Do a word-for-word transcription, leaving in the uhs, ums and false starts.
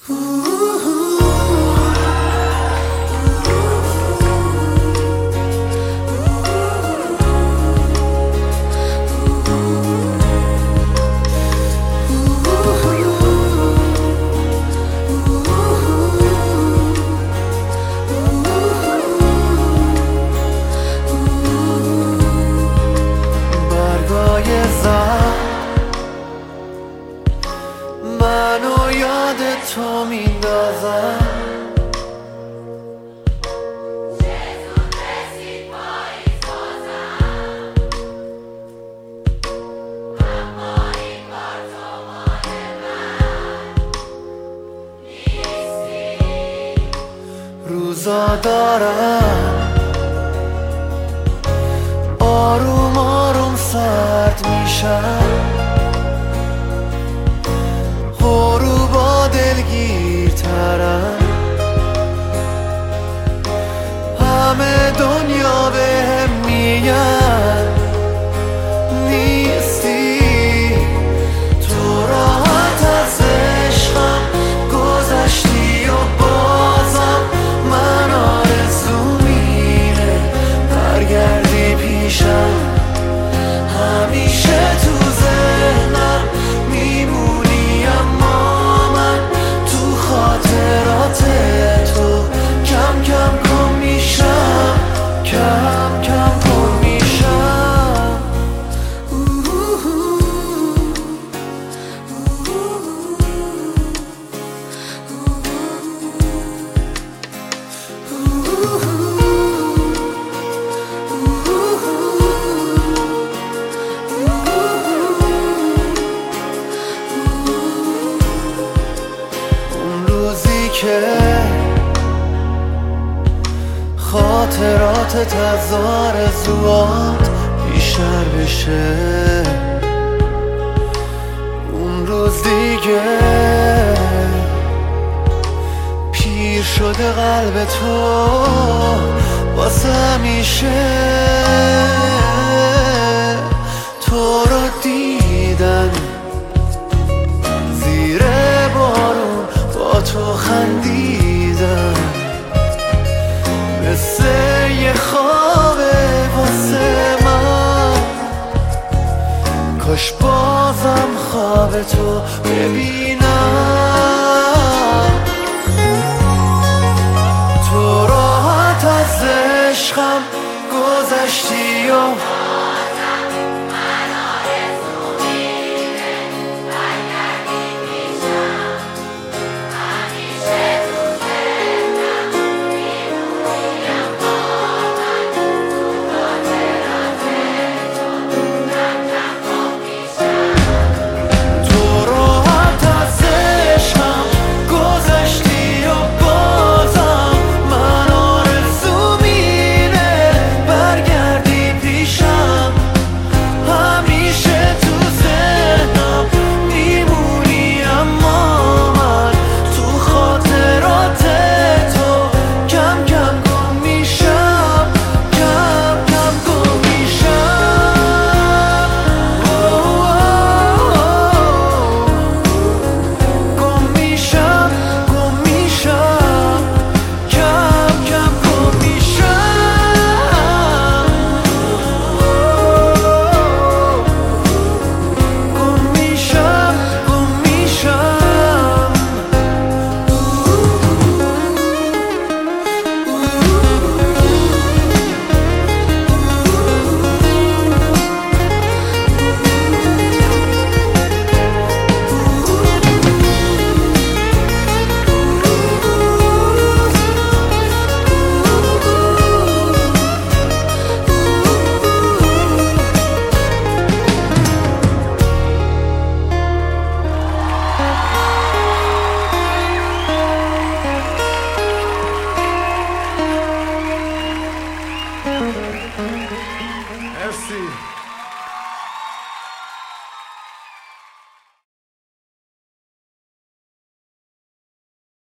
منو یاد تو میندازم اما این بار تو مال من نیستی. روزا دارم آروم آروم سرد میشم، غروبا دلگیرترم، همه دنیا بهم میگن نیستی. تو راحت از عشقم گذشتی و بازم من آرزوم اینه برگردی پیشم، همیشه تو ذهنم میمونی، اما من تو خاطرات تو کم کم گم میشم، کم کم گم میشم. اون روزی که خاطراتت از آرزوات بیشتر بشه، اون روز دیگه پیر شده قلب تو واسه همیشه. تو رو دیدن زیر بارون با تو خندیدن، مثل یه خوابه واسه من، کاش بازم خواب تو ببینم. تو راحت از عشقم گذشتی و Merci.